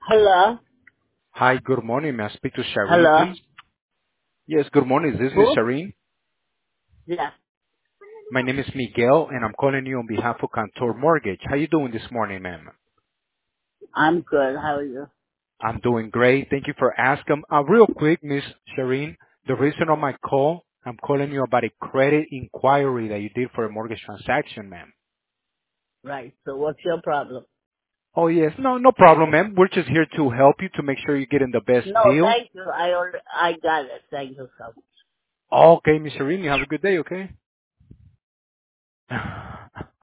Hello? Hi, good morning. May I speak to Shireen, Hello? please? Yes, good morning. Is this Miss Who? Shireen? Yeah, My name is Miguel, and I'm calling you on behalf of Cantor Mortgage. How you doing this morning, ma'am? I'm good. How are you? I'm doing great. Thank you for asking. Real quick, Miss Shireen, the reason of my call, I'm calling you about a credit inquiry that you did for a mortgage transaction, ma'am. Right. So what's your problem? Oh, yes. No problem, ma'am. We're just here to help you to make sure you're getting the best No, deal. thank you. I got it. Thank you so much. Okay, Miss Shireen, you have a good day, okay?